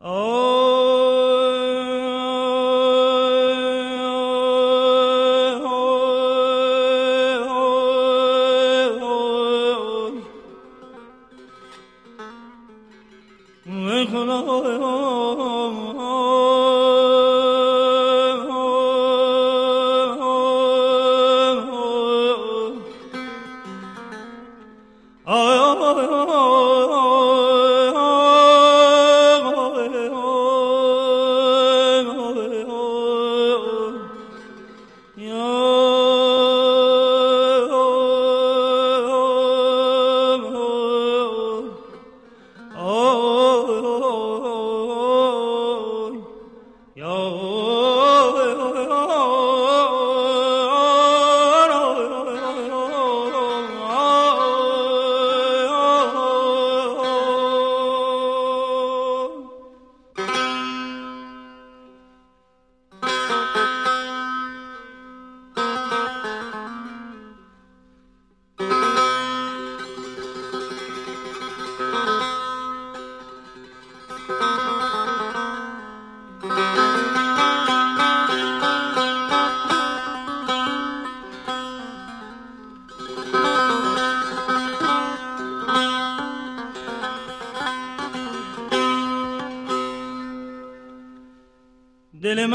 دل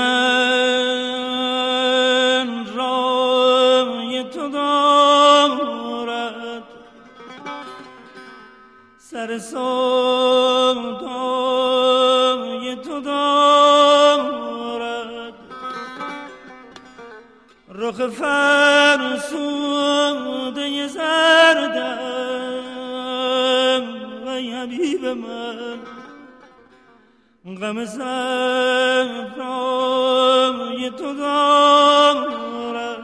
من رای تو دارد، سر سودای تو دارد، رخ فرسوده زردم و حبیب من، غم صفرای تو دارد.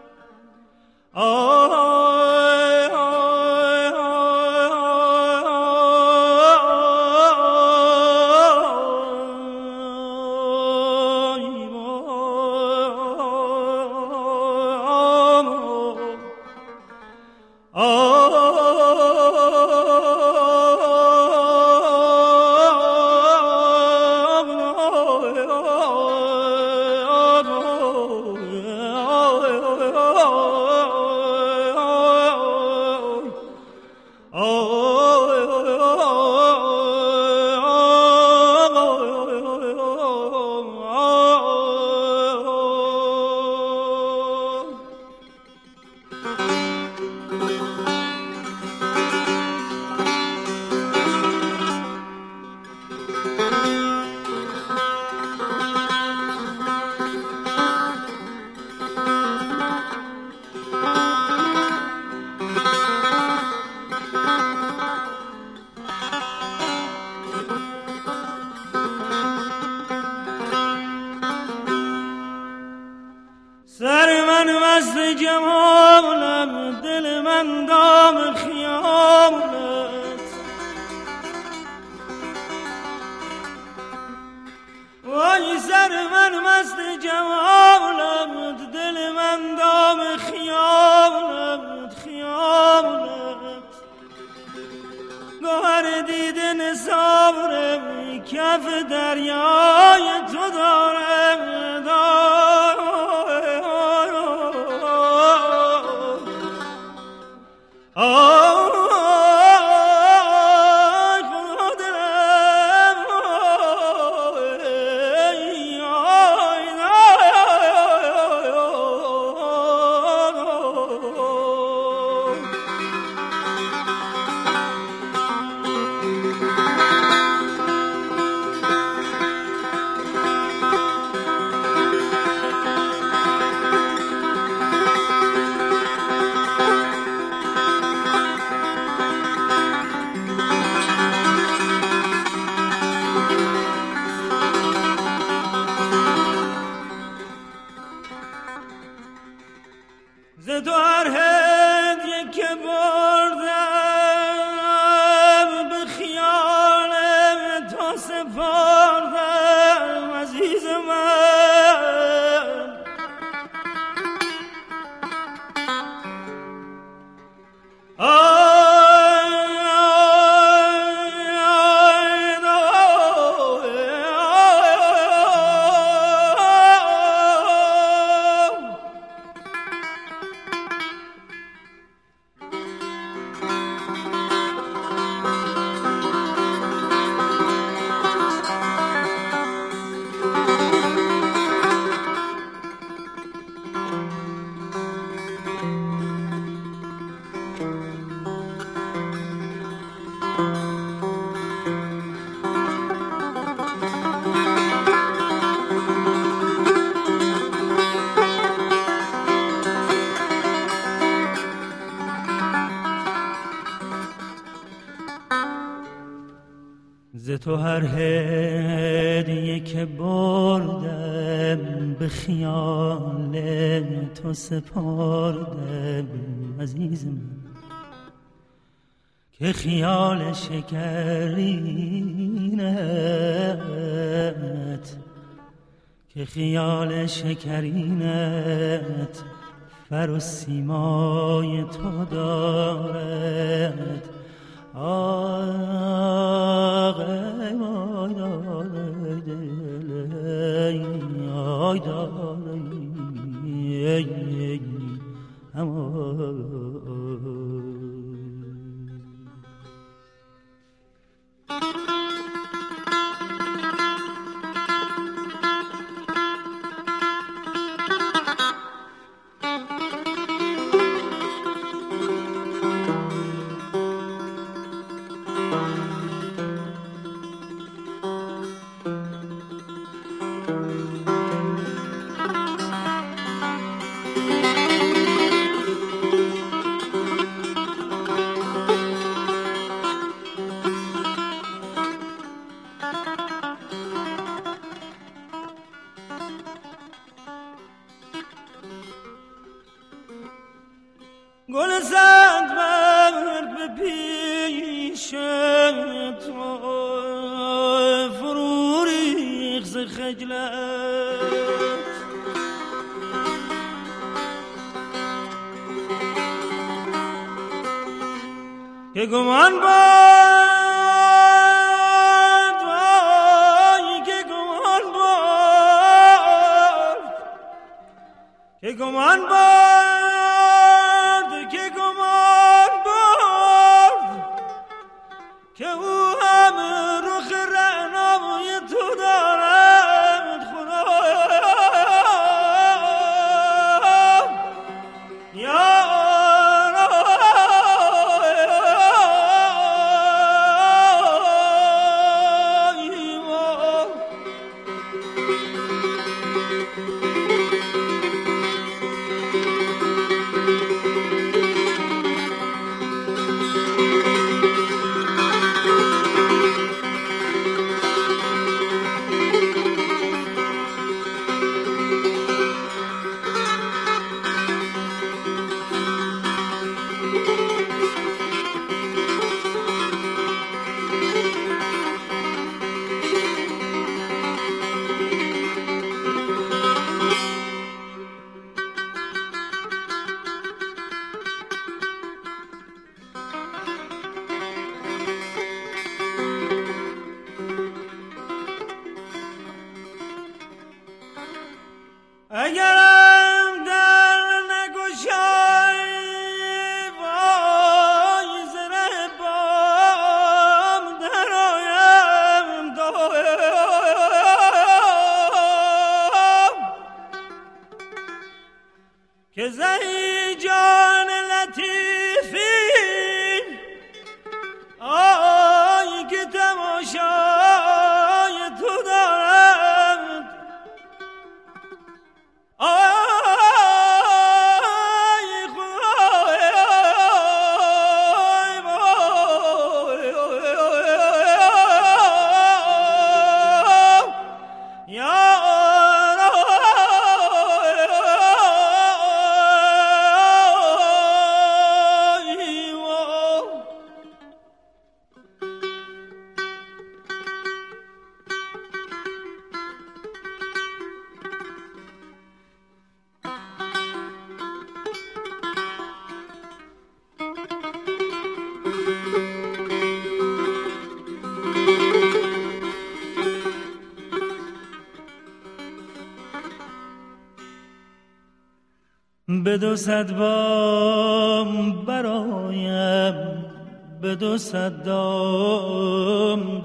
سر من مست جمالم، دل من دام خیالت، وای سر من مست جمالم، دل من دام خیالت، خیالت گوهر دیده نثارم، کف دریای تو دارم، ز تو هر هدیه که بردم، به خیال تو سپردم عزیز من. آی تو هر هدیه که بردم به خیال تو سپردم عزیزم، که خیال شکرینت، که خیال شکرینت فر و سیمای تو دارد. گل زند مرد به پیش تو فرو ریخت ز خجلت، که گمان باد وای که گمان باد، که گمان باد، که گمان باد که او هم رخ رعنای تو دارد. خدایا یا اگرم در نگشایی وای زره بام در آیم دایم، که زهی جان لطیفی آی که تماشای تو دارد. به 200 بام برایم، به 200 دام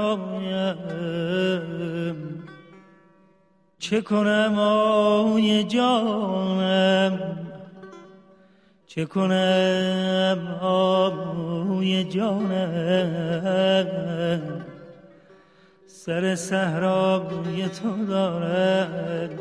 درایم، چه کنم آی جانم، چه کنم آی جانم، سر صحرای تو دارد.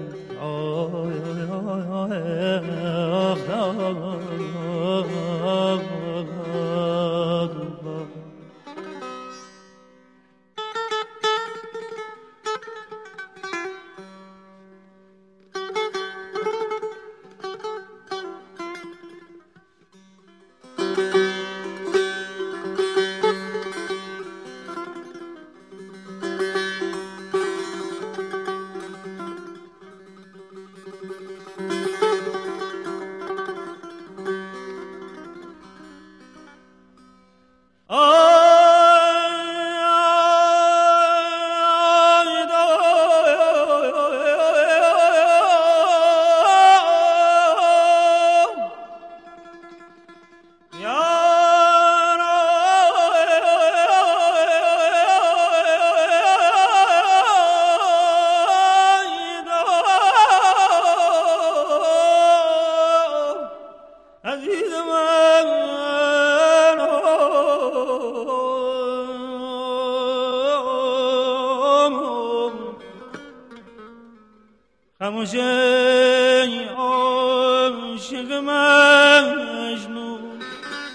خموش ای عاشق مجنون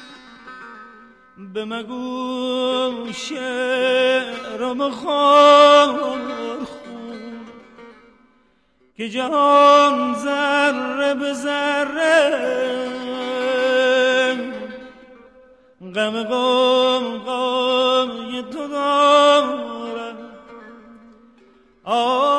به مگو شعر و بخور خون که جهان ذره به ذره غم غم تو دارم